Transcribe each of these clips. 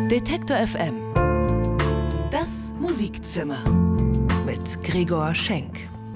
Detektor FM. Das Musikzimmer mit Gregor Schenk.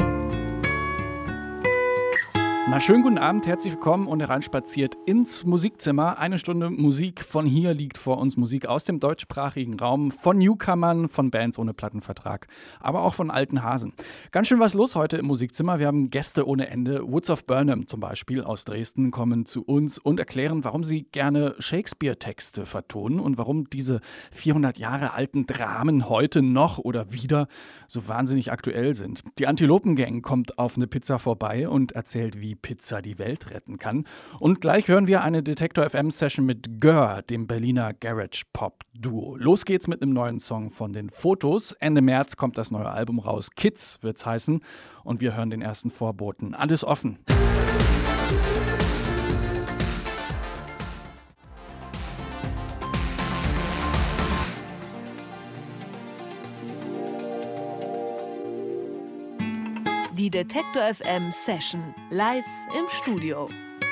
Na, schönen guten Abend, herzlich willkommen und hereinspaziert ins Musikzimmer. Eine Stunde Musik von hier liegt vor uns, Musik aus dem deutschsprachigen Raum, von Newcomern, von Bands ohne Plattenvertrag, aber auch von alten Hasen. Ganz schön was los heute im Musikzimmer. Wir haben Gäste ohne Ende. Woods of Burnham zum Beispiel aus Dresden kommen zu uns und erklären, warum sie gerne Shakespeare-Texte vertonen und warum diese 400 Jahre alten Dramen heute noch oder wieder so wahnsinnig aktuell sind. Die Antilopen-Gang kommt auf eine Pizza vorbei und erzählt, wie Pizza die Welt retten kann. Und gleich hören wir eine Detektor FM Session mit Gör, dem Berliner Garage-Pop-Duo. Los geht's mit einem neuen Song von den Fotos. Ende März kommt das neue Album raus. Kids wird's heißen. Und wir hören den ersten Vorboten. Alles offen. Die Detektor FM Session live im Studio.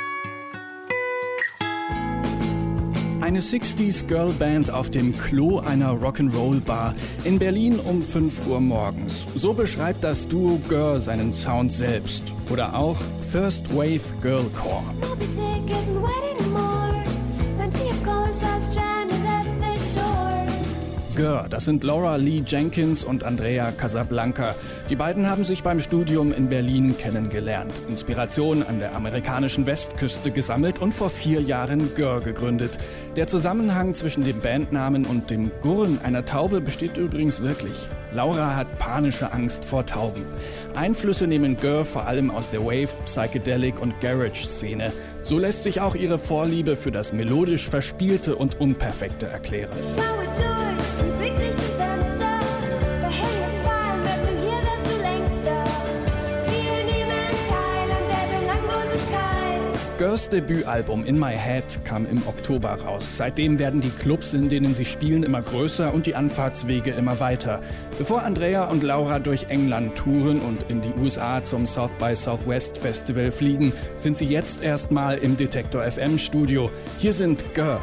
Eine 60s Girlband auf dem Klo einer Rock'n'Roll-Bar in Berlin um 5 Uhr morgens. So beschreibt das Duo Gör seinen Sound selbst. Oder auch First Wave Girlcore. Gör, das sind Laura Lee Jenkins und Andrea Casablanca. Die beiden haben sich beim Studium in Berlin kennengelernt, Inspiration an der amerikanischen Westküste gesammelt und vor 4 Jahren Gör gegründet. Der Zusammenhang zwischen dem Bandnamen und dem Gurren einer Taube besteht übrigens wirklich. Laura hat panische Angst vor Tauben. Einflüsse nehmen Gör vor allem aus der Wave, Psychedelic und Garage-Szene. So lässt sich auch ihre Vorliebe für das melodisch Verspielte und Unperfekte erklären. Görs Debütalbum In My Head kam im Oktober raus. Seitdem werden die Clubs, in denen sie spielen, immer größer und die Anfahrtswege immer weiter. Bevor Andrea und Laura durch England touren und in die USA zum South by Southwest Festival fliegen, sind sie jetzt erstmal im Detektor FM Studio. Hier sind Gör.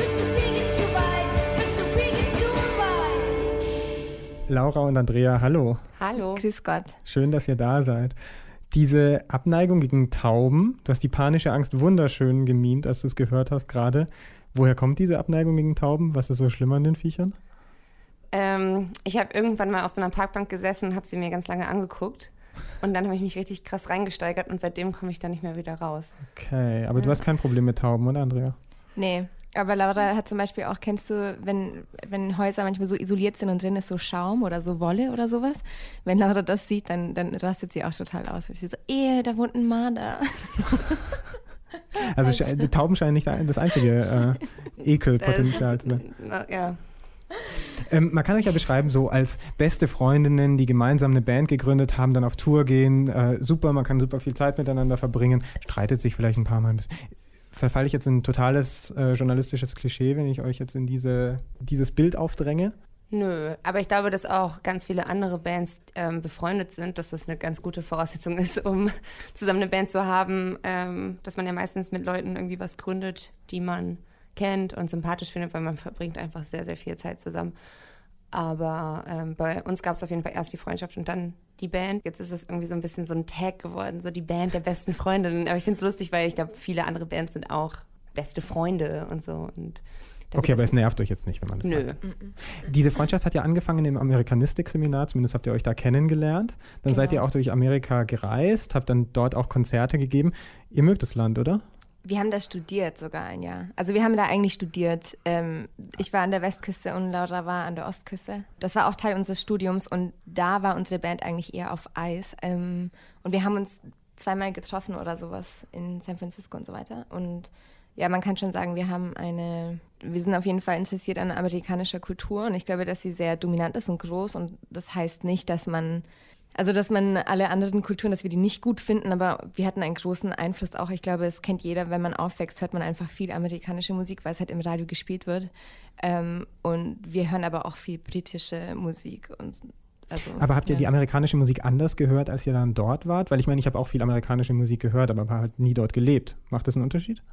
Laura und Andrea, hallo. Hallo. Grüß Gott. Schön, dass ihr da seid. Diese Abneigung gegen Tauben, du hast die panische Angst wunderschön gemimt, als du es gehört hast gerade. Woher kommt diese Abneigung gegen Tauben? Was ist so schlimm an den Viechern? Ich habe irgendwann mal auf so einer Parkbank gesessen und habe sie mir ganz lange angeguckt. Und dann habe ich mich richtig krass reingesteigert und seitdem komme ich da nicht mehr wieder raus. Okay, aber du hast kein Problem mit Tauben, oder Andrea? Nee. Aber Laura hat zum Beispiel auch, kennst du, wenn Häuser manchmal so isoliert sind und drin ist so Schaum oder so Wolle oder sowas? Wenn Laura das sieht, dann rastet sie auch total aus. Sie so, da wohnt ein Marder. Also die Tauben scheinen nicht das einzige Ekelpotenzial zu sein. Ja. Man kann euch ja beschreiben, so als beste Freundinnen, die gemeinsam eine Band gegründet haben, dann auf Tour gehen. Super, man kann super viel Zeit miteinander verbringen, streitet sich vielleicht ein paar Mal ein bisschen. Verfalle ich jetzt in ein totales journalistisches Klischee, wenn ich euch jetzt in dieses Bild aufdränge? Nö, aber ich glaube, dass auch ganz viele andere Bands befreundet sind, dass das eine ganz gute Voraussetzung ist, um zusammen eine Band zu haben, dass man ja meistens mit Leuten irgendwie was gründet, die man kennt und sympathisch findet, weil man verbringt einfach sehr, sehr viel Zeit zusammen. Aber bei uns gab es auf jeden Fall erst die Freundschaft und dann die Band. Jetzt ist es irgendwie so ein bisschen so ein Tag geworden, so die Band der besten Freundinnen. Aber ich finde es lustig, weil ich glaube, viele andere Bands sind auch beste Freunde und so. Und okay, aber es nervt euch jetzt nicht, wenn man das sagt. Diese Freundschaft hat ja angefangen im Amerikanistik-Seminar, zumindest habt ihr euch da kennengelernt. Dann seid ihr auch durch Amerika gereist, habt dann dort auch Konzerte gegeben. Ihr mögt das Land, oder? Wir haben da studiert sogar ein Jahr. Also wir haben da eigentlich studiert. Ich war an der Westküste und Laura war an der Ostküste. Das war auch Teil unseres Studiums und da war unsere Band eigentlich eher auf Eis. Und wir haben uns 2-mal getroffen oder sowas in San Francisco und so weiter. Und ja, man kann schon sagen, wir sind auf jeden Fall interessiert an amerikanischer Kultur und ich glaube, dass sie sehr dominant ist und groß und das heißt nicht, dass man alle anderen Kulturen, dass wir die nicht gut finden, aber wir hatten einen großen Einfluss auch. Ich glaube, es kennt jeder, wenn man aufwächst, hört man einfach viel amerikanische Musik, weil es halt im Radio gespielt wird. Und wir hören aber auch viel britische Musik. Aber habt ihr die amerikanische Musik anders gehört, als ihr dann dort wart? Weil ich meine, ich habe auch viel amerikanische Musik gehört, aber halt nie dort gelebt. Macht das einen Unterschied?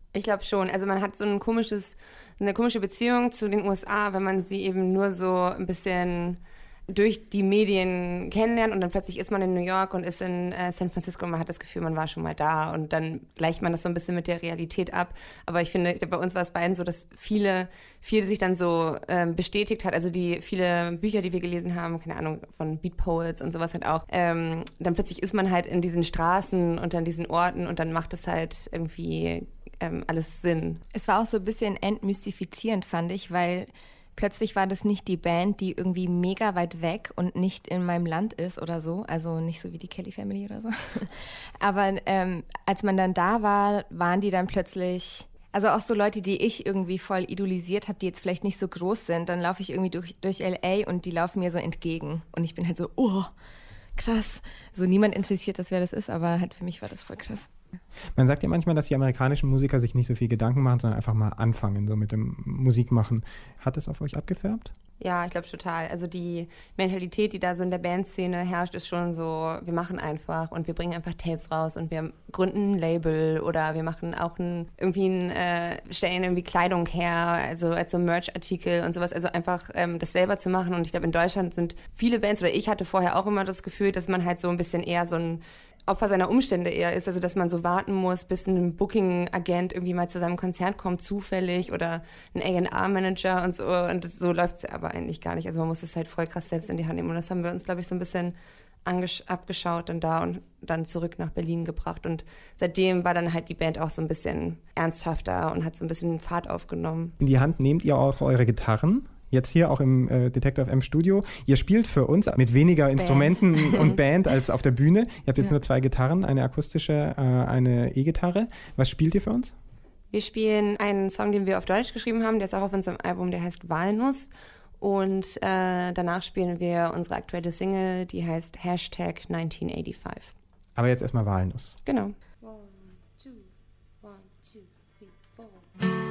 Ich glaube schon. Also man hat so eine komische Beziehung zu den USA, wenn man sie eben nur so ein bisschen durch die Medien kennenlernt und dann plötzlich ist man in New York und ist in San Francisco und man hat das Gefühl, man war schon mal da und dann gleicht man das so ein bisschen mit der Realität ab. Aber ich finde, bei uns war es beiden so, dass viel sich dann so bestätigt hat. Also die viele Bücher, die wir gelesen haben, keine Ahnung, von Beat Poets und sowas halt auch, dann plötzlich ist man halt in diesen Straßen und an diesen Orten und dann macht es halt irgendwie alles Sinn. Es war auch so ein bisschen entmystifizierend, fand ich, weil plötzlich war das nicht die Band, die irgendwie mega weit weg und nicht in meinem Land ist oder so. Also nicht so wie die Kelly Family oder so. Aber als man dann da war, waren die dann plötzlich, also auch so Leute, die ich irgendwie voll idolisiert habe, die jetzt vielleicht nicht so groß sind. Dann laufe ich irgendwie durch L.A. und die laufen mir so entgegen. Und ich bin halt so, oh, krass. So niemand interessiert das, wer das ist, aber halt für mich war das voll krass. Man sagt ja manchmal, dass die amerikanischen Musiker sich nicht so viel Gedanken machen, sondern einfach mal anfangen, so mit dem Musikmachen. Hat das auf euch abgefärbt? Ja, ich glaube total. Also die Mentalität, die da so in der Bandszene herrscht, ist schon so, wir machen einfach und wir bringen einfach Tapes raus und wir gründen ein Label oder wir machen auch stellen irgendwie Kleidung her, also als so Merch-Artikel und sowas. Also einfach das selber zu machen. Und ich glaube, in Deutschland sind viele Bands, oder ich hatte vorher auch immer das Gefühl, dass man halt so ein bisschen eher so ein Opfer seiner Umstände eher ist, also dass man so warten muss, bis ein Booking-Agent irgendwie mal zu seinem Konzert kommt, zufällig, oder ein A&R-Manager und so. Und so läuft es aber eigentlich gar nicht. Also man muss es halt voll krass selbst in die Hand nehmen. Und das haben wir uns, glaube ich, so ein bisschen abgeschaut und dann zurück nach Berlin gebracht. Und seitdem war dann halt die Band auch so ein bisschen ernsthafter und hat so ein bisschen Fahrt aufgenommen. In die Hand nehmt ihr auch eure Gitarren? Jetzt hier auch im Detektor FM Studio. Ihr spielt für uns mit weniger Instrumenten und Band als auf der Bühne. Ihr habt jetzt nur 2 Gitarren, eine akustische, eine E-Gitarre. Was spielt ihr für uns? Wir spielen einen Song, den wir auf Deutsch geschrieben haben. Der ist auch auf unserem Album, der heißt Walnuss. Und danach spielen wir unsere aktuelle Single, die heißt #1985. Aber jetzt erstmal Walnuss. Genau. 1, 2, 1, 2, 3, 4.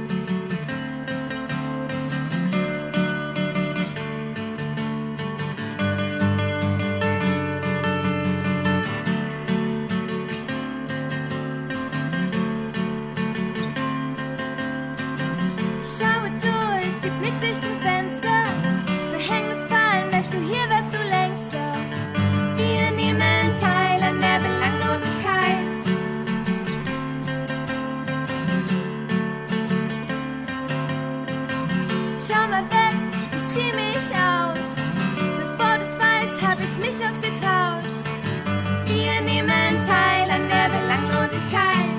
Schau mal weg, ich zieh mich aus. Bevor du's weißt, hab ich mich ausgetauscht. Wir nehmen teil an der Belanglosigkeit.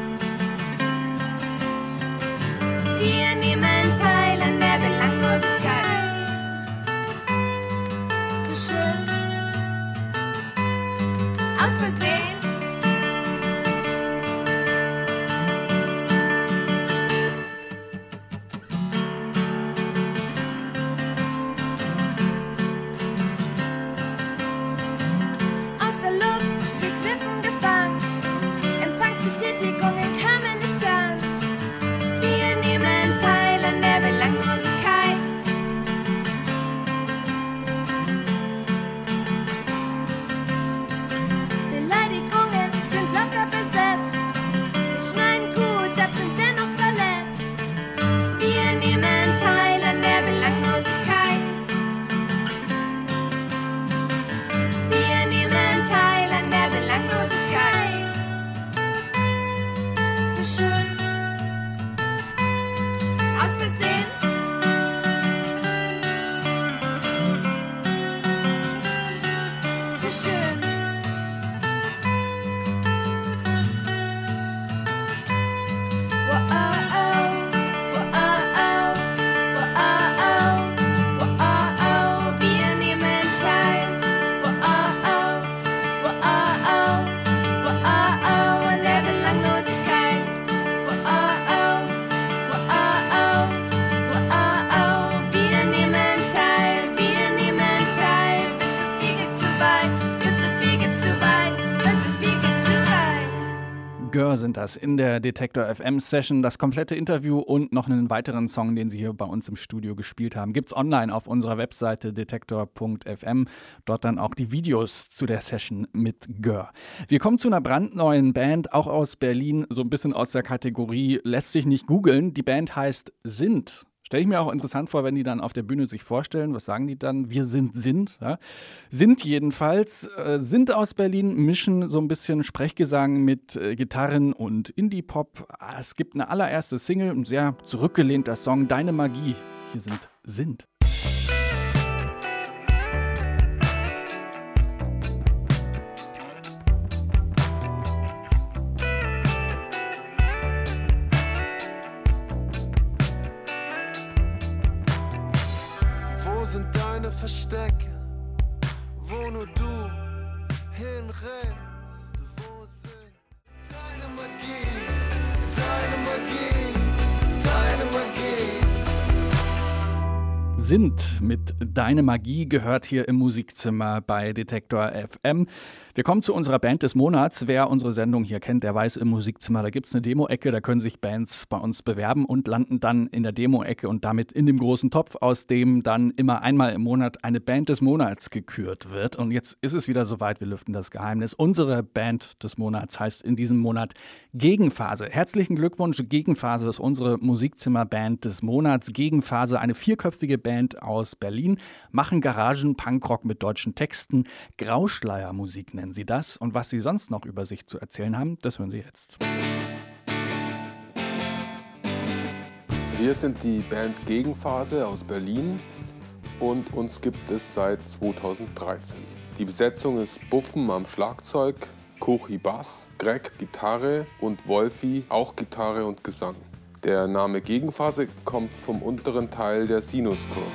Wir nehmen teil an der Belanglosigkeit. So schön. Aus Versehen. Gör sind das in der Detektor FM Session. Das komplette Interview und noch einen weiteren Song, den sie hier bei uns im Studio gespielt haben, gibt's online auf unserer Webseite detektor.fm. Dort dann auch die Videos zu der Session mit Gör. Wir kommen zu einer brandneuen Band, auch aus Berlin, so ein bisschen aus der Kategorie lässt sich nicht googeln. Die Band heißt Sind. Stelle ich mir auch interessant vor, wenn die dann auf der Bühne sich vorstellen. Was sagen die dann? Wir sind. Ja? Sind jedenfalls. Sind aus Berlin, mischen so ein bisschen Sprechgesang mit Gitarren und Indie-Pop. Es gibt eine allererste Single, ein sehr zurückgelehnter Song, Deine Magie. Hier sind. Wo sind deine Verstecke, wo nur du hinrennst? Wo sind deine Magie, deine Magie, deine Magie? Sind mit Deine Magie gehört hier im Musikzimmer bei Detektor FM. Wir kommen zu unserer Band des Monats. Wer unsere Sendung hier kennt, der weiß, im Musikzimmer, da gibt es eine Demo-Ecke, da können sich Bands bei uns bewerben und landen dann in der Demo-Ecke und damit in dem großen Topf, aus dem dann immer einmal im Monat eine Band des Monats gekürt wird. Und jetzt ist es wieder soweit, wir lüften das Geheimnis. Unsere Band des Monats heißt in diesem Monat Gegenphase. Herzlichen Glückwunsch, Gegenphase ist unsere Musikzimmer-Band des Monats. Gegenphase, eine 4-köpfige Band aus Berlin, machen Garagen-Punkrock mit deutschen Texten. Grauschleiermusik nennen sie das. Und was sie sonst noch über sich zu erzählen haben, das hören Sie jetzt. Wir sind die Band Gegenphase aus Berlin und uns gibt es seit 2013. Die Besetzung ist Buffen am Schlagzeug, Kochi Bass, Greg Gitarre und Wolfi auch Gitarre und Gesang. Der Name Gegenphase kommt vom unteren Teil der Sinuskurve.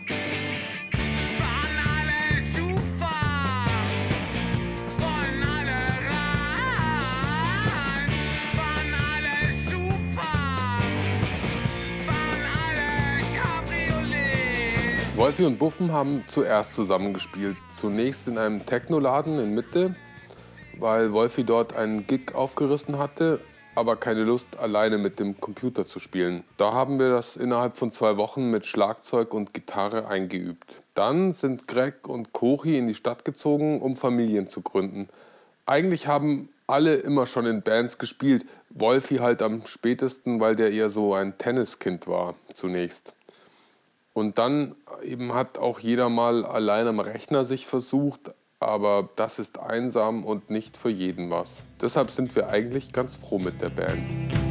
Wolfi und Buffen haben zuerst zusammengespielt. Zunächst in einem Technoladen in Mitte, weil Wolfi dort einen Gig aufgerissen hatte, aber keine Lust, alleine mit dem Computer zu spielen. Da haben wir das innerhalb von 2 Wochen mit Schlagzeug und Gitarre eingeübt. Dann sind Greg und Kochi in die Stadt gezogen, um Familien zu gründen. Eigentlich haben alle immer schon in Bands gespielt. Wolfi halt am spätesten, weil der eher so ein Tenniskind war zunächst. Und dann eben hat auch jeder mal allein am Rechner sich versucht, aber das ist einsam und nicht für jeden was. Deshalb sind wir eigentlich ganz froh mit der Band.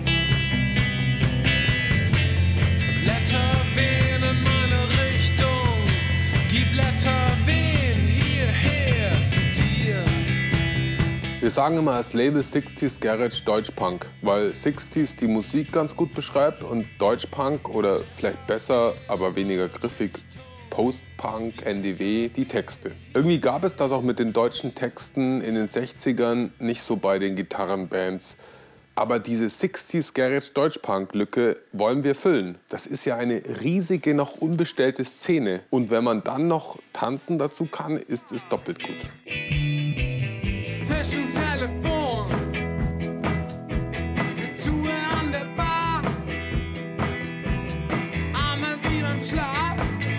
Blätter wehen in meine Richtung, die Blätter wehen hierher zu dir. Wir sagen immer als Label 60s Garage Deutschpunk, weil 60s die Musik ganz gut beschreibt und Deutschpunk oder vielleicht besser, aber weniger griffig, Post-Punk, NDW, die Texte. Irgendwie gab es das auch mit den deutschen Texten in den 60ern nicht so bei den Gitarrenbands. Aber diese 60s Garage Deutschpunk-Lücke wollen wir füllen. Das ist ja eine riesige, noch unbestellte Szene. Und wenn man dann noch tanzen dazu kann, ist es doppelt gut. Taschentelefon, Schuhe an der Bar, Arme wie beim Schlaf,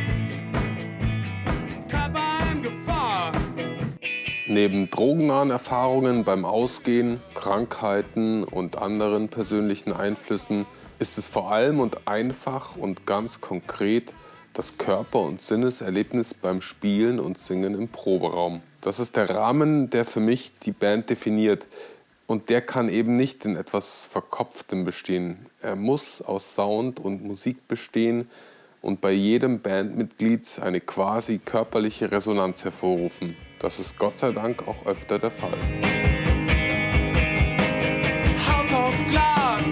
Körper in Gefahr. Neben drogennahen Erfahrungen beim Ausgehen, Krankheiten und anderen persönlichen Einflüssen ist es vor allem und einfach und ganz konkret das Körper- und Sinneserlebnis beim Spielen und Singen im Proberaum. Das ist der Rahmen, der für mich die Band definiert. Und der kann eben nicht in etwas Verkopftem bestehen. Er muss aus Sound und Musik bestehen und bei jedem Bandmitglied eine quasi körperliche Resonanz hervorrufen. Das ist Gott sei Dank auch öfter der Fall. House auf Glas,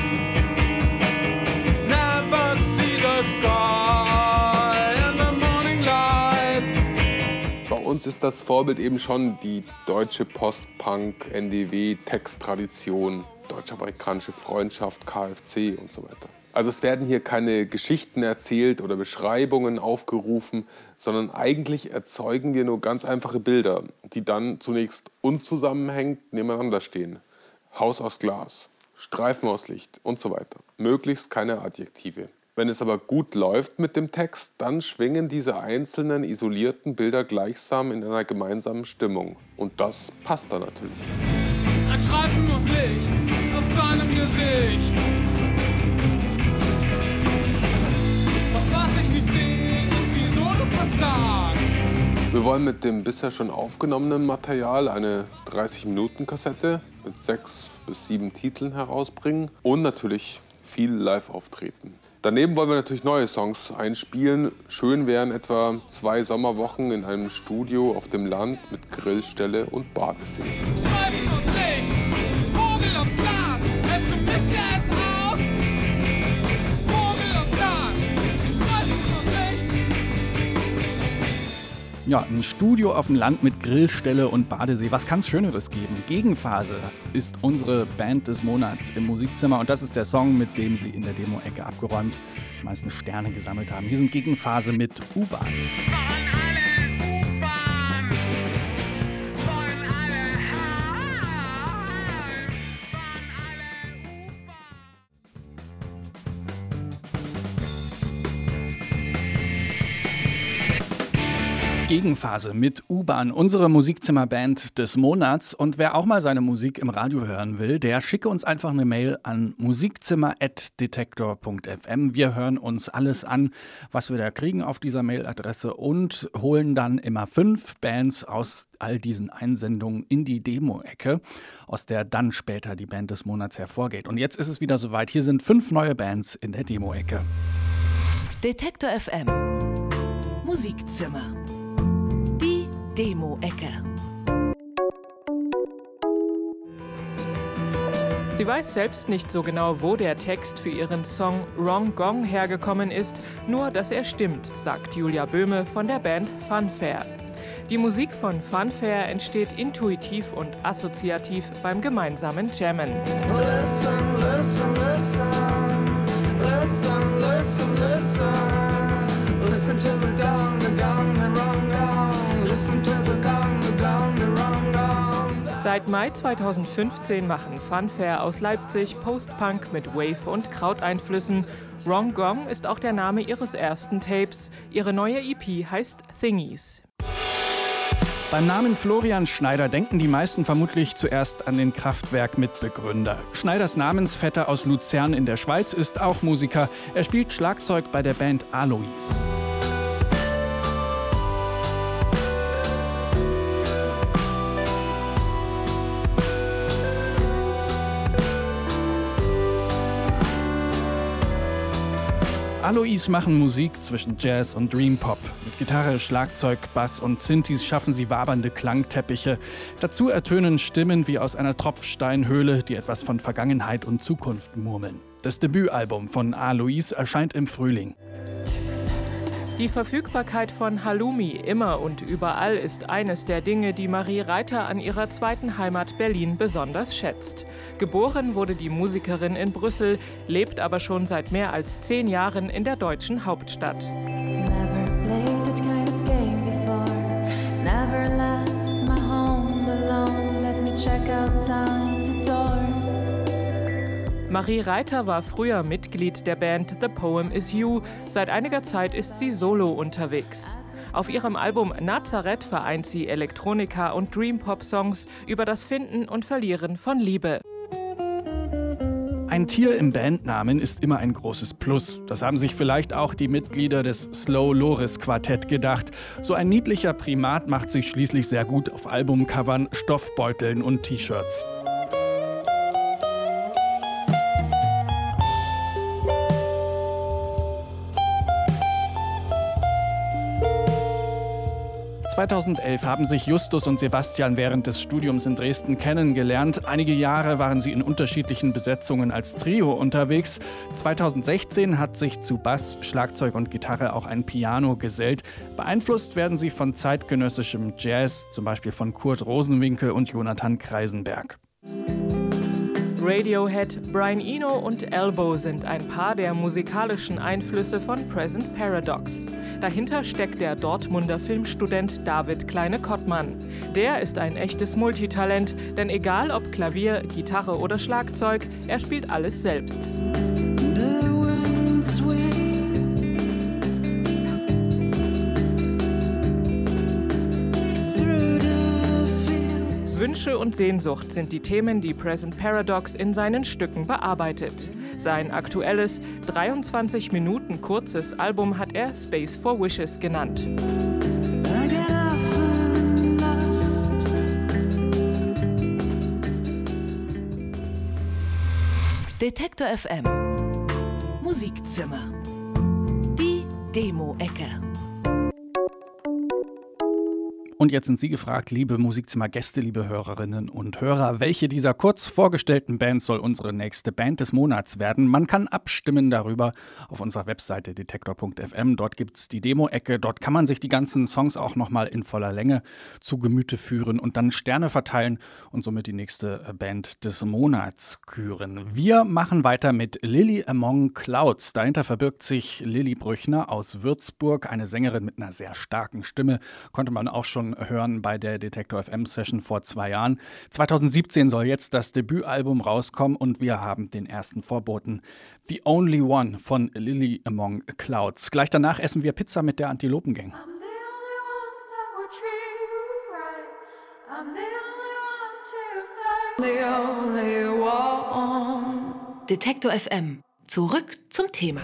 never see the sky in the morning light. Bei uns ist das Vorbild eben schon die deutsche Post-Punk-NDW-Texttradition, deutsch-amerikanische Freundschaft, KFC und so weiter. Also es werden hier keine Geschichten erzählt oder Beschreibungen aufgerufen, sondern eigentlich erzeugen wir nur ganz einfache Bilder, die dann zunächst unzusammenhängend nebeneinander stehen. Haus aus Glas, Streifen aus Licht und so weiter. Möglichst keine Adjektive. Wenn es aber gut läuft mit dem Text, dann schwingen diese einzelnen isolierten Bilder gleichsam in einer gemeinsamen Stimmung. Und das passt dann natürlich. Ein Streifen aus Licht auf deinem Gesicht. Doch was ich nicht sehe, ist, wieso du verzagst. Wir wollen mit dem bisher schon aufgenommenen Material eine 30-Minuten-Kassette mit 6 bis 7 Titeln herausbringen und natürlich viel live auftreten. Daneben wollen wir natürlich neue Songs einspielen. Schön wären etwa 2 Sommerwochen in einem Studio auf dem Land mit Grillstelle und Badesee. Streifen aus Licht, Vogel auf Glas, hältst du mich jetzt aus? Vogel auf Glas, Streifen aus Licht. Ja, ein Studio auf dem Land mit Grillstelle und Badesee. Was kann es Schöneres geben? Gegenphase ist unsere Band des Monats im Musikzimmer und das ist der Song, mit dem sie in der Demo-Ecke abgeräumt die meisten Sterne gesammelt haben. Hier sind Gegenphase mit U-Bahn. Gegenphase mit U-Bahn, unsere Musikzimmerband des Monats. Und wer auch mal seine Musik im Radio hören will, der schicke uns einfach eine Mail an musikzimmer@detektor.fm. Wir hören uns alles an, was wir da kriegen auf dieser Mailadresse und holen dann immer 5 Bands aus all diesen Einsendungen in die Demo-Ecke, aus der dann später die Band des Monats hervorgeht. Und jetzt ist es wieder soweit. Hier sind 5 neue Bands in der Demo-Ecke. Detektor FM Musikzimmer. Die Demo-Ecke. Sie weiß selbst nicht so genau, wo der Text für ihren Song Wrong Gong hergekommen ist, nur dass er stimmt, sagt Julia Böhme von der Band Funfair. Die Musik von Funfair entsteht intuitiv und assoziativ beim gemeinsamen Jammen. Listen, listen, listen. Listen, listen, listen. Listen to the gong, the wrong gong. Listen to the gong, the wrong gong. Seit Mai 2015 machen Funfair aus Leipzig Post-Punk mit Wave- und Krauteinflüssen. Wrong Gong ist auch der Name ihres ersten Tapes. Ihre neue EP heißt Thingies. Beim Namen Florian Schneider denken die meisten vermutlich zuerst an den Kraftwerk-Mitbegründer. Schneiders Namensvetter aus Luzern in der Schweiz ist auch Musiker. Er spielt Schlagzeug bei der Band Alois. Alois machen Musik zwischen Jazz und Dream Pop. Mit Gitarre, Schlagzeug, Bass und Synthes schaffen sie wabernde Klangteppiche. Dazu ertönen Stimmen wie aus einer Tropfsteinhöhle, die etwas von Vergangenheit und Zukunft murmeln. Das Debütalbum von Alois erscheint im Frühling. Die Verfügbarkeit von Halloumi immer und überall ist eines der Dinge, die Marie Reiter an ihrer zweiten Heimat Berlin besonders schätzt. Geboren wurde die Musikerin in Brüssel, lebt aber schon seit mehr als 10 Jahren in der deutschen Hauptstadt. Marie Reiter war früher Mitglied der Band The Poem Is You. Seit einiger Zeit ist sie solo unterwegs. Auf ihrem Album Nazareth vereint sie Elektronika und Dream-Pop-Songs über das Finden und Verlieren von Liebe. Ein Tier im Bandnamen ist immer ein großes Plus. Das haben sich vielleicht auch die Mitglieder des Slow Loris Quartett gedacht. So ein niedlicher Primat macht sich schließlich sehr gut auf Albumcovern, Stoffbeuteln und T-Shirts. (2011) haben sich Justus und Sebastian während des Studiums in Dresden kennengelernt. Einige Jahre waren sie in unterschiedlichen Besetzungen als Trio unterwegs. 2016 hat sich zu Bass, Schlagzeug und Gitarre auch ein Piano gesellt. Beeinflusst werden sie von zeitgenössischem Jazz, zum Beispiel von Kurt Rosenwinkel und Jonathan Kreisenberg. Radiohead, Brian Eno und Elbow sind ein paar der musikalischen Einflüsse von Present Paradox. Dahinter steckt der Dortmunder Filmstudent David Kleine-Kottmann. Der ist ein echtes Multitalent, denn egal ob Klavier, Gitarre oder Schlagzeug, er spielt alles selbst. Wünsche und Sehnsucht sind die Themen, die Present Paradox in seinen Stücken bearbeitet. Sein aktuelles, 23 Minuten kurzes Album hat er Space for Wishes genannt. Detektor FM Musikzimmer. Die Demo-Ecke. Und jetzt sind Sie gefragt, liebe Musikzimmergäste, liebe Hörerinnen und Hörer, welche dieser kurz vorgestellten Bands soll unsere nächste Band des Monats werden? Man kann abstimmen darüber auf unserer Webseite detektor.fm. Dort gibt es die Demo-Ecke. Dort kann man sich die ganzen Songs auch nochmal in voller Länge zu Gemüte führen und dann Sterne verteilen und somit die nächste Band des Monats küren. Wir machen weiter mit Lily Among Clouds. Dahinter verbirgt sich Lilly Brüchner aus Würzburg, eine Sängerin mit einer sehr starken Stimme. Konnte man auch schon hören bei der Detektor FM Session vor 2 Jahren. 2017 soll jetzt das Debütalbum rauskommen und wir haben den ersten Vorboten. The Only One von Lily Among Clouds. Gleich danach essen wir Pizza mit der Antilopen-Gang. Detektor FM. Zurück zum Thema.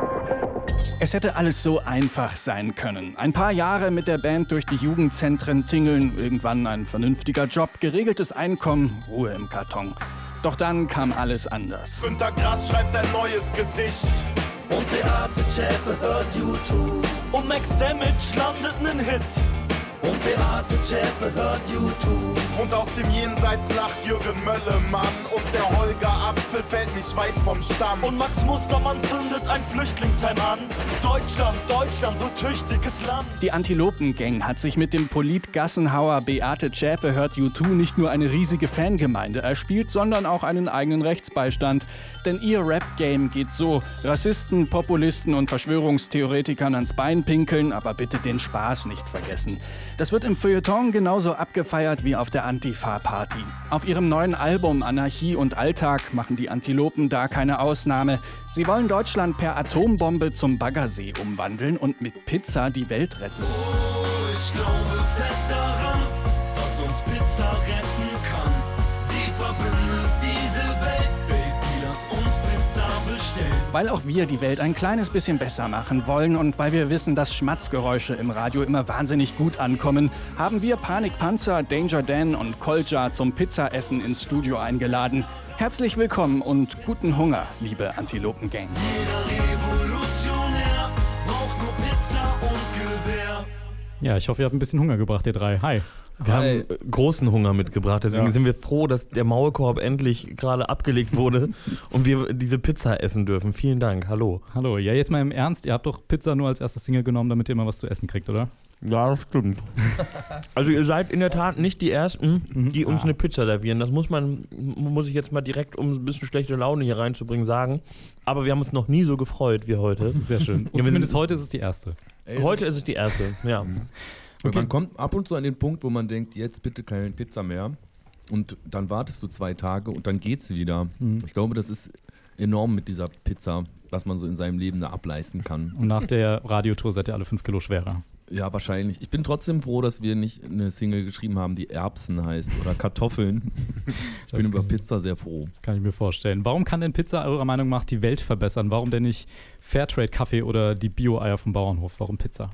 Es hätte alles so einfach sein können. Ein paar Jahre mit der Band durch die Jugendzentren tingeln, irgendwann ein vernünftiger Job, geregeltes Einkommen, Ruhe im Karton. Doch dann kam alles anders. Günter Grass schreibt ein neues Gedicht. Und Beate Zschäpe hört YouTube. Und Max Damage landet nen Hit. Und Beate Zschäpe hört YouTube. Und aus dem Jenseits lacht Jürgen Möllemann. Und der Holger Apfel fällt nicht weit vom Stamm. Und Max Mustermann zündet ein Flüchtlingsheim an. Deutschland, Deutschland, du tüchtiges Land. Die Antilopen-Gang hat sich mit dem Polit-Gassenhauer Beate Zschäpe hört U2 nicht nur eine riesige Fangemeinde erspielt, sondern auch einen eigenen Rechtsbeistand. Denn ihr Rap-Game geht so: Rassisten, Populisten und Verschwörungstheoretikern ans Bein pinkeln, aber bitte den Spaß nicht vergessen. Das wird im Feuilleton genauso abgefeiert wie auf der Antifa-Party. Auf ihrem neuen Album Anarchie und Alltag machen die Antilopen da keine Ausnahme. Sie wollen Deutschland per Atombombe zum Baggersee umwandeln und mit Pizza die Welt retten. Oh, ich glaube fest daran, dass uns Pizza retten kann. Sie verbindet diese Welt, Baby, lass uns Pizza bestellen. Weil auch wir die Welt ein kleines bisschen besser machen wollen und weil wir wissen, dass Schmatzgeräusche im Radio immer wahnsinnig gut ankommen, haben wir Panikpanzer, Danger Dan und Kolja zum Pizzaessen ins Studio eingeladen. Herzlich willkommen und guten Hunger, liebe Antilopen-Gang. Jeder Revolutionär braucht nur Pizza und Gewehr. Ja, ich hoffe, ihr habt ein bisschen Hunger gebracht, ihr drei. Hi. Wir haben großen Hunger mitgebracht, deswegen sind wir froh, dass der Maulkorb endlich gerade abgelegt wurde und wir diese Pizza essen dürfen. Vielen Dank, hallo. Hallo, ja, jetzt mal im Ernst, ihr habt doch Pizza nur als erste Single genommen, damit ihr mal was zu essen kriegt, oder? Ja, das stimmt. Also ihr seid in der Tat nicht die Ersten, die uns eine Pizza servieren. Das muss ich jetzt mal direkt, um ein bisschen schlechte Laune hier reinzubringen, sagen. Aber wir haben uns noch nie so gefreut wie heute. Sehr schön. Und zumindest heute ist es die erste. Heute ist es die erste, ja. Okay. Man kommt ab und zu an den Punkt, wo man denkt, jetzt bitte keine Pizza mehr. Und dann wartest du 2 Tage und dann geht's wieder. Ich glaube, das ist enorm mit dieser Pizza, was man so in seinem Leben da ableisten kann. Und nach der Radiotour seid ihr alle 5 Kilo schwerer. Ja, wahrscheinlich. Ich bin trotzdem froh, dass wir nicht eine Single geschrieben haben, die Erbsen heißt oder Kartoffeln. Ich bin über Pizza sehr froh. Kann ich mir vorstellen. Warum kann denn Pizza eurer Meinung nach die Welt verbessern? Warum denn nicht Fairtrade-Kaffee oder die Bio-Eier vom Bauernhof? Warum Pizza?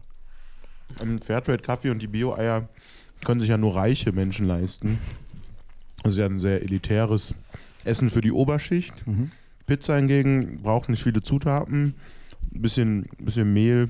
Fairtrade-Kaffee und die Bio-Eier können sich ja nur reiche Menschen leisten. Das ist ja ein sehr elitäres Essen für die Oberschicht. Pizza hingegen braucht nicht viele Zutaten. Ein bisschen Mehl,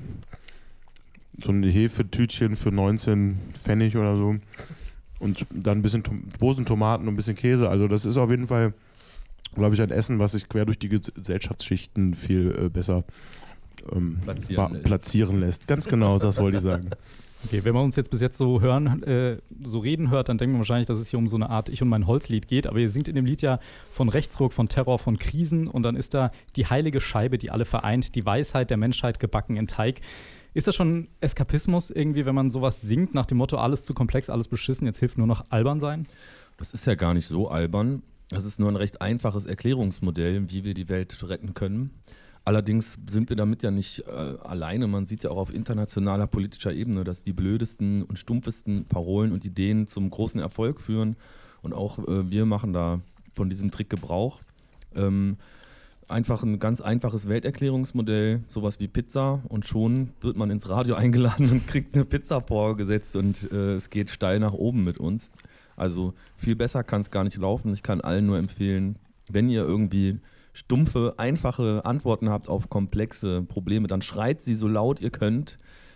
so ein Hefetütchen für 19 Pfennig oder so. Und dann ein bisschen Dosentomaten und ein bisschen Käse. Also das ist auf jeden Fall, glaube ich, ein Essen, was sich quer durch die Gesellschaftsschichten viel besser platzieren lässt. Ganz genau, das wollte ich sagen. Okay, wenn man uns jetzt bis jetzt so so reden hört, dann denkt man wahrscheinlich, dass es hier um so eine Art Ich und mein Holzlied geht. Aber ihr singt in dem Lied ja von Rechtsruck, von Terror, von Krisen und dann ist da die heilige Scheibe, die alle vereint, die Weisheit der Menschheit gebacken in Teig. Ist das schon Eskapismus irgendwie, wenn man sowas singt, nach dem Motto, alles zu komplex, alles beschissen, jetzt hilft nur noch albern sein? Das ist ja gar nicht so albern. Das ist nur ein recht einfaches Erklärungsmodell, wie wir die Welt retten können. Allerdings sind wir damit ja nicht alleine. Man sieht ja auch auf internationaler politischer Ebene, dass die blödesten und stumpfesten Parolen und Ideen zum großen Erfolg führen. Und auch wir machen da von diesem Trick Gebrauch. Einfach ein ganz einfaches Welterklärungsmodell, sowas wie Pizza. Und schon wird man ins Radio eingeladen und kriegt eine Pizza vorgesetzt und es geht steil nach oben mit uns. Also viel besser kann es gar nicht laufen. Ich kann allen nur empfehlen, wenn ihr irgendwie stumpfe, einfache Antworten habt auf komplexe Probleme, dann schreit sie so laut ihr könnt,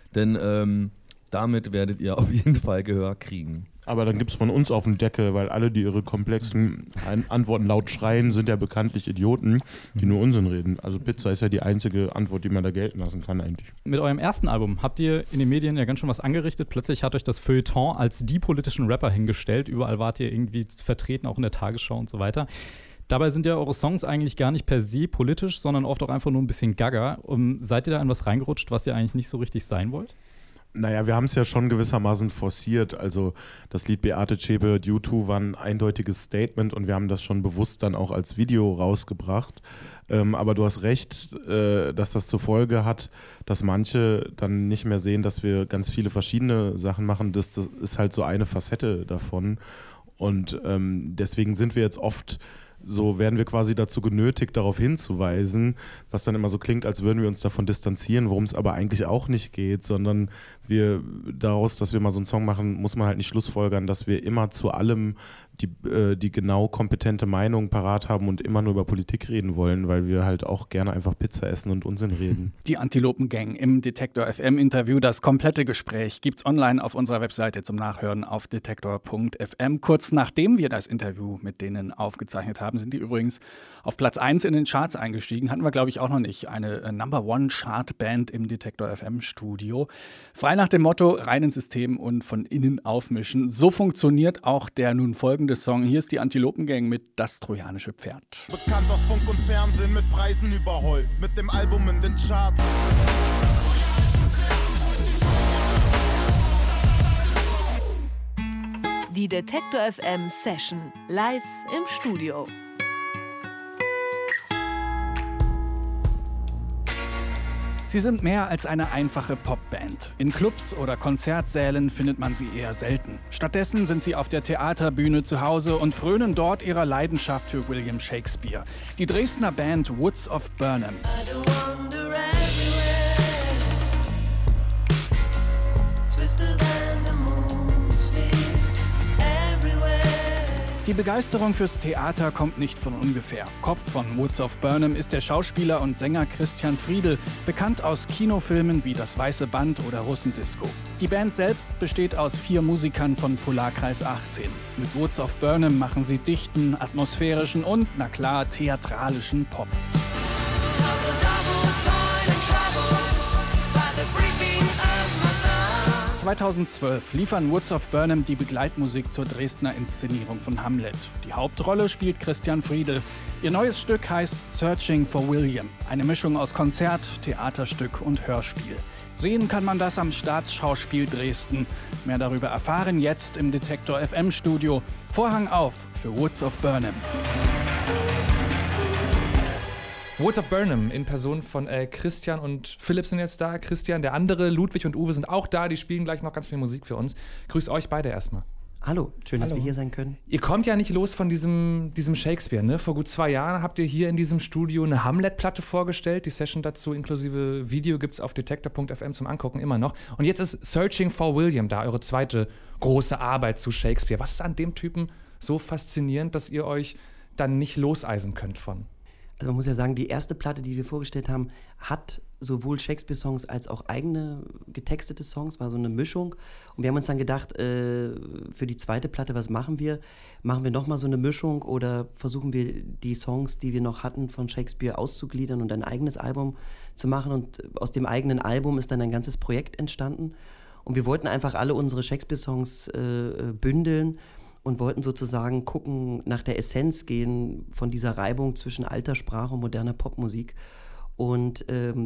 denn damit werdet ihr auf jeden Fall Gehör kriegen. Aber dann gibt es von uns auf den Deckel, weil alle, die ihre komplexen Antworten laut schreien, sind ja bekanntlich Idioten, die nur Unsinn reden. Also Pizza ist ja die einzige Antwort, die man da gelten lassen kann eigentlich. Mit eurem ersten Album habt ihr in den Medien ja ganz schön was angerichtet. Plötzlich hat euch das Feuilleton als die politischen Rapper hingestellt. Überall wart ihr irgendwie vertreten, auch in der Tagesschau und so weiter. Dabei sind ja eure Songs eigentlich gar nicht per se politisch, sondern oft auch einfach nur ein bisschen gaga. Seid ihr da in was reingerutscht, was ihr eigentlich nicht so richtig sein wollt? Naja, wir haben es ja schon gewissermaßen forciert. Also das Lied Beate Zschäpe U2 war ein eindeutiges Statement und wir haben das schon bewusst dann auch als Video rausgebracht. Aber du hast recht, dass das zur Folge hat, dass manche dann nicht mehr sehen, dass wir ganz viele verschiedene Sachen machen. Das ist halt so eine Facette davon. Und deswegen sind wir jetzt oft so, werden wir quasi dazu genötigt, darauf hinzuweisen, was dann immer so klingt, als würden wir uns davon distanzieren, worum es aber eigentlich auch nicht geht, sondern wir daraus, dass wir mal so einen Song machen, muss man halt nicht schlussfolgern, dass wir immer zu allem die genau kompetente Meinung parat haben und immer nur über Politik reden wollen, weil wir halt auch gerne einfach Pizza essen und Unsinn reden. Die Antilopen-Gang im Detektor FM-Interview. Das komplette Gespräch gibt's online auf unserer Webseite zum Nachhören auf detektor.fm. Kurz nachdem wir das Interview mit denen aufgezeichnet haben, sind die übrigens auf Platz 1 in den Charts eingestiegen. Hatten wir, glaube ich, auch noch nicht. Eine Number-One-Chart-Band im Detektor FM-Studio. Frei nach dem Motto, rein ins System und von innen aufmischen. So funktioniert auch der nun folgende Song. Hier ist die Antilopen-Gang mit Das trojanische Pferd. Bekannt aus Funk und Fernsehen, mit Preisen überhäuft, mit dem Album in den Charts. Die Detektor FM Session live im Studio. Sie sind mehr als eine einfache Popband. In Clubs oder Konzertsälen findet man sie eher selten. Stattdessen sind sie auf der Theaterbühne zu Hause und frönen dort ihrer Leidenschaft für William Shakespeare. Die Dresdner Band Woods of Burnham. Die Begeisterung fürs Theater kommt nicht von ungefähr. Kopf von Woods of Burnham ist der Schauspieler und Sänger Christian Friedel, bekannt aus Kinofilmen wie Das Weiße Band oder Russendisco. Die Band selbst besteht aus 4 Musikern von Polarkreis 18. Mit Woods of Burnham machen sie dichten, atmosphärischen und, na klar, theatralischen Pop. 2012 liefern Woods of Burnham die Begleitmusik zur Dresdner Inszenierung von Hamlet. Die Hauptrolle spielt Christian Friedel. Ihr neues Stück heißt Searching for William. Eine Mischung aus Konzert, Theaterstück und Hörspiel. Sehen kann man das am Staatsschauspiel Dresden. Mehr darüber erfahren jetzt im Detektor FM Studio. Vorhang auf für Woods of Burnham. Woods of Burnham in Person von Christian und Philipp sind jetzt da. Christian, der andere, Ludwig und Uwe sind auch da. Die spielen gleich noch ganz viel Musik für uns. Grüß euch beide erstmal. Hallo, schön, dass wir hier sein können. Ihr kommt ja nicht los von diesem Shakespeare, ne? Vor gut 2 Jahren habt ihr hier in diesem Studio eine Hamlet-Platte vorgestellt. Die Session dazu inklusive Video gibt's auf detektor.fm zum Angucken immer noch. Und jetzt ist Searching for William da, eure zweite große Arbeit zu Shakespeare. Was ist an dem Typen so faszinierend, dass ihr euch dann nicht loseisen könnt von? Also man muss ja sagen, die erste Platte, die wir vorgestellt haben, hat sowohl Shakespeare-Songs als auch eigene getextete Songs, war so eine Mischung. Und wir haben uns dann gedacht, für die zweite Platte, was machen wir? Machen wir nochmal so eine Mischung oder versuchen wir die Songs, die wir noch hatten von Shakespeare auszugliedern und ein eigenes Album zu machen? Und aus dem eigenen Album ist dann ein ganzes Projekt entstanden. Und wir wollten einfach alle unsere Shakespeare-Songs bündeln und wollten sozusagen gucken, nach der Essenz gehen von dieser Reibung zwischen alter Sprache und moderner Popmusik. Und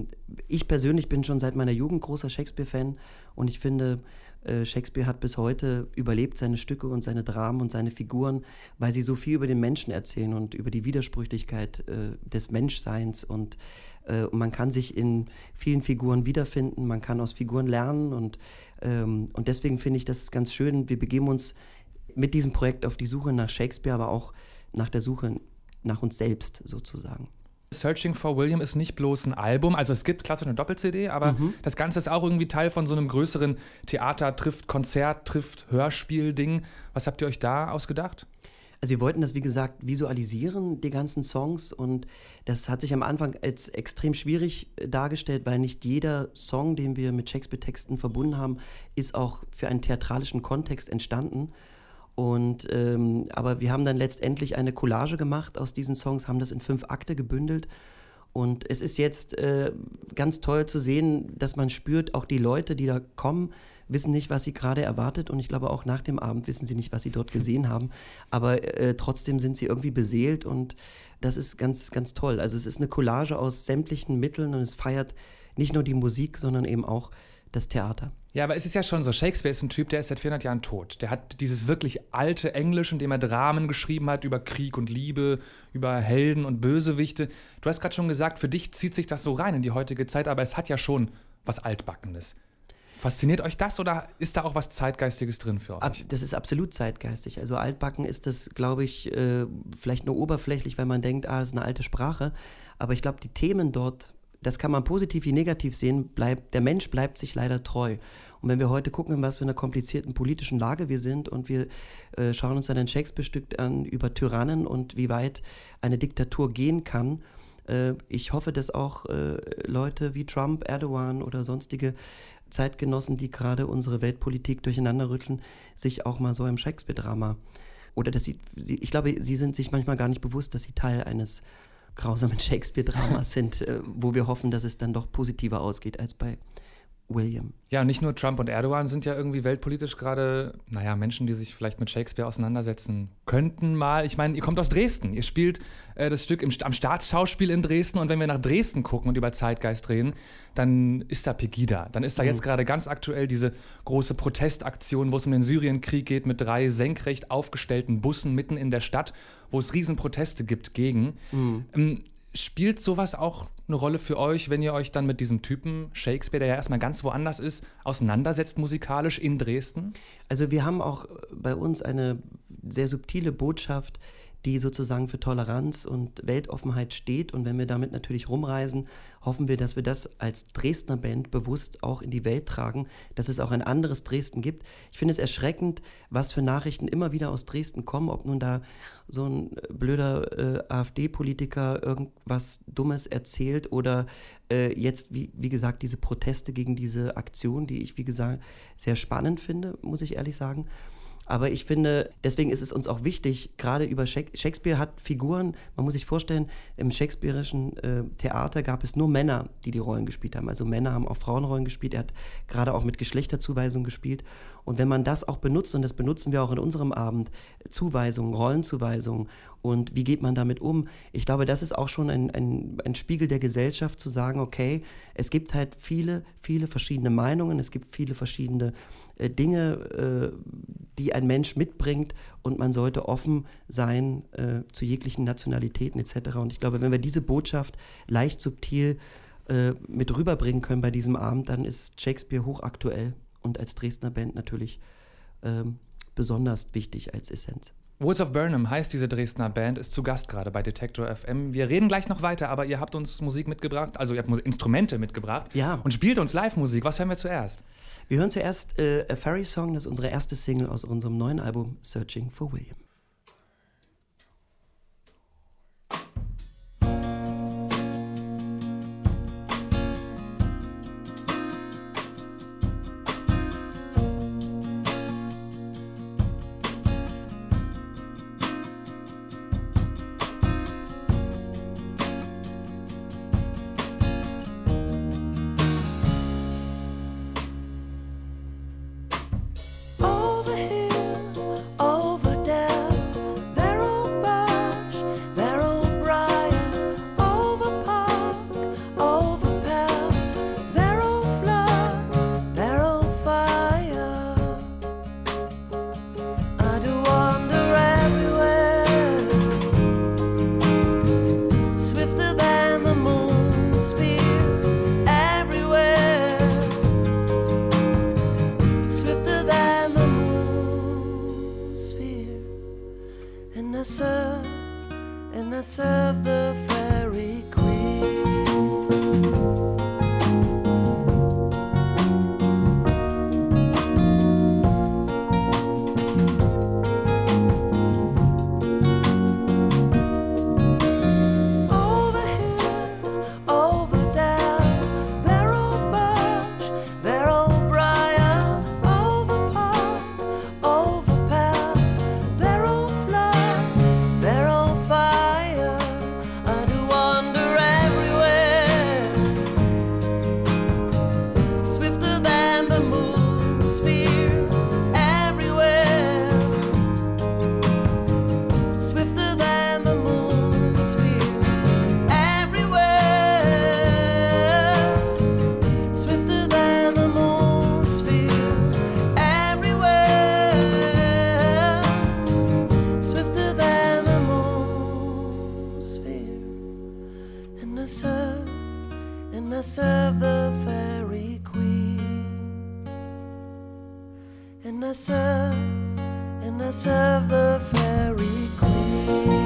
ich persönlich bin schon seit meiner Jugend großer Shakespeare-Fan und ich finde, Shakespeare hat bis heute überlebt, seine Stücke und seine Dramen und seine Figuren, weil sie so viel über den Menschen erzählen und über die Widersprüchlichkeit des Menschseins und man kann sich in vielen Figuren wiederfinden, man kann aus Figuren lernen und deswegen finde ich das ganz schön. Wir begeben uns mit diesem Projekt auf die Suche nach Shakespeare, aber auch nach der Suche nach uns selbst sozusagen. Searching for William ist nicht bloß ein Album, also es gibt klassisch eine Doppel-CD, aber das Ganze ist auch irgendwie Teil von so einem größeren Theater trifft Konzert, trifft Hörspiel-Ding. Was habt ihr euch da ausgedacht? Also wir wollten das, wie gesagt, visualisieren, die ganzen Songs und das hat sich am Anfang als extrem schwierig dargestellt, weil nicht jeder Song, den wir mit Shakespeare-Texten verbunden haben, ist auch für einen theatralischen Kontext entstanden. Und, aber wir haben dann letztendlich eine Collage gemacht aus diesen Songs, haben das in 5 Akte gebündelt. Und es ist jetzt ganz toll zu sehen, dass man spürt, auch die Leute, die da kommen, wissen nicht, was sie gerade erwartet. Und ich glaube, auch nach dem Abend wissen sie nicht, was sie dort gesehen haben. Aber trotzdem sind sie irgendwie beseelt und das ist ganz, ganz toll. Also es ist eine Collage aus sämtlichen Mitteln und es feiert nicht nur die Musik, sondern eben auch das Theater. Ja, aber es ist ja schon so, Shakespeare ist ein Typ, der ist seit 400 Jahren tot. Der hat dieses wirklich alte Englisch, in dem er Dramen geschrieben hat über Krieg und Liebe, über Helden und Bösewichte. Du hast gerade schon gesagt, für dich zieht sich das so rein in die heutige Zeit, aber es hat ja schon was Altbackenes. Fasziniert euch das oder ist da auch was Zeitgeistiges drin für euch? Das ist absolut zeitgeistig. Also altbacken ist das, glaube ich, vielleicht nur oberflächlich, weil man denkt, das ist eine alte Sprache. Aber ich glaube, die Themen dort, das kann man positiv wie negativ sehen, der Mensch bleibt sich leider treu. Und wenn wir heute gucken, in was für einer komplizierten politischen Lage wir sind und wir schauen uns dann ein Shakespeare-Stück an über Tyrannen und wie weit eine Diktatur gehen kann, ich hoffe, dass auch Leute wie Trump, Erdogan oder sonstige Zeitgenossen, die gerade unsere Weltpolitik durcheinander rütteln, sich auch mal so einem Shakespeare-Drama oder dass ich glaube, sie sind sich manchmal gar nicht bewusst, dass sie Teil eines grausamen Shakespeare-Dramas sind, wo wir hoffen, dass es dann doch positiver ausgeht als bei William. Ja, nicht nur Trump und Erdogan sind ja irgendwie weltpolitisch gerade, Menschen, die sich vielleicht mit Shakespeare auseinandersetzen könnten mal. Ich meine, ihr kommt aus Dresden, ihr spielt das Stück am Staatsschauspiel in Dresden und wenn wir nach Dresden gucken und über Zeitgeist reden, dann ist da Pegida. Dann ist da jetzt gerade ganz aktuell diese große Protestaktion, wo es um den Syrienkrieg geht, mit 3 senkrecht aufgestellten Bussen mitten in der Stadt, wo es Riesenproteste gibt gegen. Spielt sowas auch eine Rolle für euch, wenn ihr euch dann mit diesem Typen Shakespeare, der ja erstmal ganz woanders ist, auseinandersetzt musikalisch in Dresden? Also wir haben auch bei uns eine sehr subtile Botschaft, die sozusagen für Toleranz und Weltoffenheit steht. Und wenn wir damit natürlich rumreisen, hoffen wir, dass wir das als Dresdner Band bewusst auch in die Welt tragen, dass es auch ein anderes Dresden gibt. Ich finde es erschreckend, was für Nachrichten immer wieder aus Dresden kommen, ob nun da so ein blöder AfD-Politiker irgendwas Dummes erzählt oder jetzt, wie gesagt, diese Proteste gegen diese Aktion, die ich, wie gesagt, sehr spannend finde, muss ich ehrlich sagen. Aber ich finde, deswegen ist es uns auch wichtig, gerade über Shakespeare hat Figuren, man muss sich vorstellen, im shakespearischen Theater gab es nur Männer, die Rollen gespielt haben. Also Männer haben auch Frauenrollen gespielt, er hat gerade auch mit Geschlechterzuweisung gespielt. Und wenn man das auch benutzt, und das benutzen wir auch in unserem Abend, Zuweisungen, Rollenzuweisungen und wie geht man damit um, ich glaube, das ist auch schon ein Spiegel der Gesellschaft, zu sagen, okay, es gibt halt viele, viele verschiedene Meinungen, es gibt viele verschiedene Dinge, die ein Mensch mitbringt und man sollte offen sein zu jeglichen Nationalitäten etc. Und ich glaube, wenn wir diese Botschaft leicht subtil mit rüberbringen können bei diesem Abend, dann ist Shakespeare hochaktuell und als Dresdner Band natürlich besonders wichtig als Essenz. Woods of Burnham heißt diese Dresdner Band, ist zu Gast gerade bei Detektor FM. Wir reden gleich noch weiter, aber ihr habt uns Musik mitgebracht, also ihr habt Instrumente mitgebracht und spielt uns Live-Musik. Was hören wir zuerst? Wir hören zuerst A Fairy Song, das ist unsere erste Single aus unserem neuen Album Searching for William. and I serve the fairy queen. And I serve the fairy queen.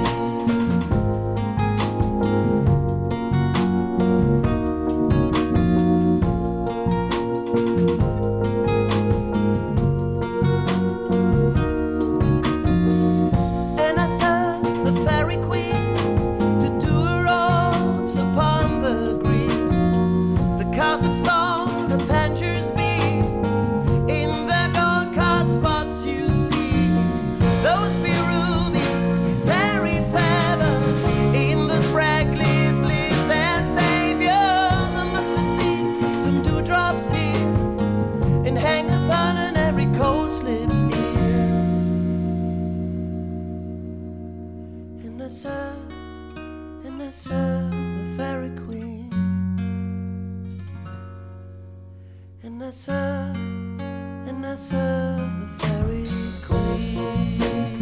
And I serve the fairy queen.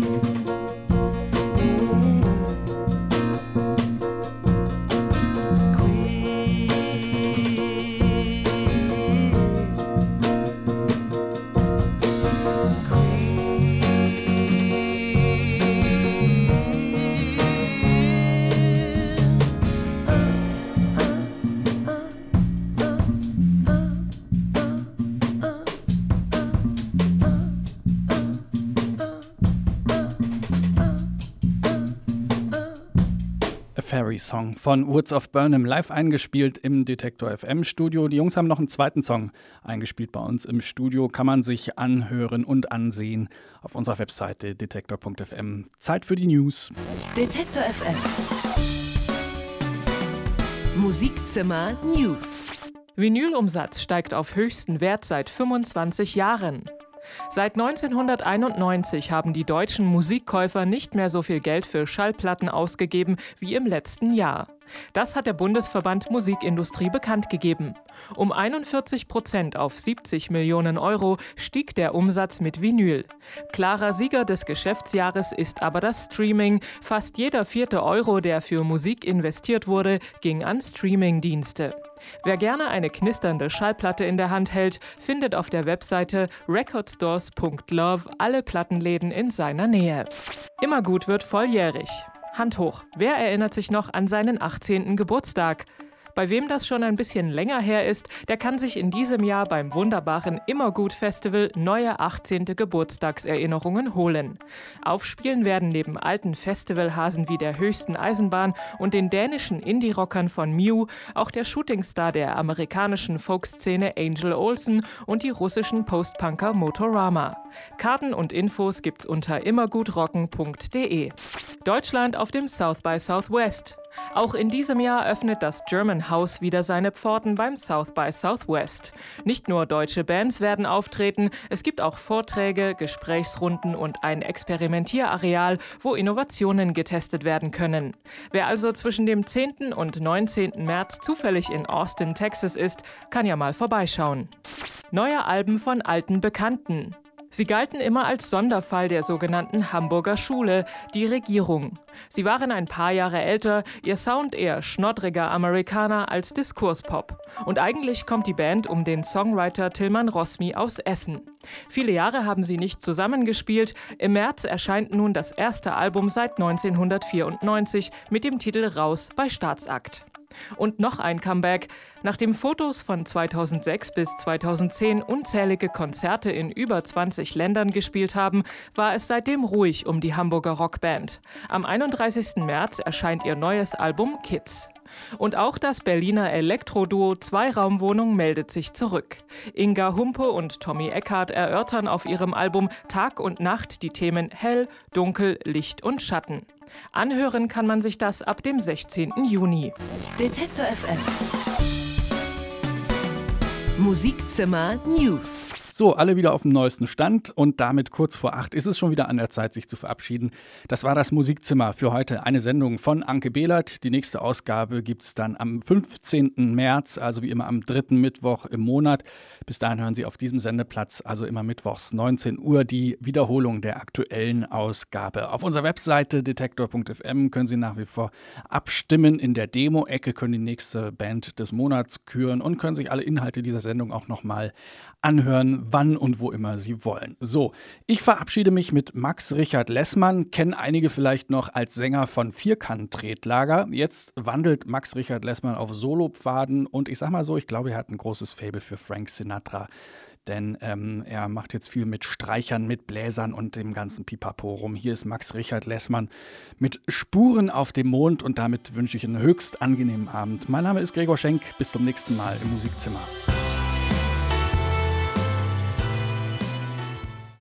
Fairy Song von Woods of Burnham live eingespielt im Detektor FM Studio. Die Jungs haben noch einen zweiten Song eingespielt bei uns im Studio. Kann man sich anhören und ansehen auf unserer Webseite detektor.fm. Zeit für die News. Detektor FM. Musikzimmer News. Vinylumsatz steigt auf höchsten Wert seit 25 Jahren. Seit 1991 haben die deutschen Musikkäufer nicht mehr so viel Geld für Schallplatten ausgegeben wie im letzten Jahr. Das hat der Bundesverband Musikindustrie bekannt gegeben. Um 41% auf 70 Millionen Euro stieg der Umsatz mit Vinyl. Klarer Sieger des Geschäftsjahres ist aber das Streaming. Fast jeder 4. Euro, der für Musik investiert wurde, ging an Streamingdienste. Wer gerne eine knisternde Schallplatte in der Hand hält, findet auf der Webseite recordstores.love alle Plattenläden in seiner Nähe. Immergut wird volljährig. Hand hoch, wer erinnert sich noch an seinen 18. Geburtstag? Bei wem das schon ein bisschen länger her ist, der kann sich in diesem Jahr beim wunderbaren Immergut-Festival neue 18. Geburtstagserinnerungen holen. Aufspielen werden neben alten Festivalhasen wie der Höchsten Eisenbahn und den dänischen Indie-Rockern von Mew auch der Shootingstar der amerikanischen Folkszene Angel Olsen und die russischen Postpunker Motorama. Karten und Infos gibt's unter immergutrocken.de. Deutschland auf dem South by Southwest. Auch in diesem Jahr öffnet das German House wieder seine Pforten beim South by Southwest. Nicht nur deutsche Bands werden auftreten, es gibt auch Vorträge, Gesprächsrunden und ein Experimentierareal, wo Innovationen getestet werden können. Wer also zwischen dem 10. und 19. März zufällig in Austin, Texas ist, kann ja mal vorbeischauen. Neue Alben von alten Bekannten. Sie galten immer als Sonderfall der sogenannten Hamburger Schule, die Regierung. Sie waren ein paar Jahre älter, ihr Sound eher schnoddriger Amerikaner als Diskurspop. Und eigentlich kommt die Band um den Songwriter Tilman Rosmi aus Essen. Viele Jahre haben sie nicht zusammengespielt. Im März erscheint nun das erste Album seit 1994 mit dem Titel Raus bei Staatsakt. Und noch ein Comeback. Nachdem Fotos von 2006 bis 2010 unzählige Konzerte in über 20 Ländern gespielt haben, war es seitdem ruhig um die Hamburger Rockband. Am 31. März erscheint ihr neues Album Kids. Und auch das Berliner Elektroduo Zweiraumwohnung meldet sich zurück. Inga Humpe und Tommy Eckhardt erörtern auf ihrem Album Tag und Nacht die Themen Hell, Dunkel, Licht und Schatten. Anhören kann man sich das ab dem 16. Juni. Detektor FM. Musikzimmer News. So, alle wieder auf dem neuesten Stand und damit kurz vor 8 ist es schon wieder an der Zeit, sich zu verabschieden. Das war das Musikzimmer für heute. Eine Sendung von Anke Behlert. Die nächste Ausgabe gibt es dann am 15. März, also wie immer am 3. Mittwoch im Monat. Bis dahin hören Sie auf diesem Sendeplatz, also immer mittwochs 19 Uhr, die Wiederholung der aktuellen Ausgabe. Auf unserer Webseite detektor.fm können Sie nach wie vor abstimmen. In der Demo-Ecke können die nächste Band des Monats küren und können sich alle Inhalte dieser Sendung auch nochmal anhören, wann und wo immer Sie wollen. So, ich verabschiede mich mit Max Richard Lessmann, kennen einige vielleicht noch als Sänger von Vierkant-Tretlager. Jetzt wandelt Max Richard Lessmann auf Solopfaden und ich sag mal so, ich glaube, er hat ein großes Faible für Frank Sinatra. Denn er macht jetzt viel mit Streichern, mit Bläsern und dem ganzen Pipapo rum. Hier ist Max Richard Lessmann mit Spuren auf dem Mond und damit wünsche ich einen höchst angenehmen Abend. Mein Name ist Gregor Schenk. Bis zum nächsten Mal im Musikzimmer.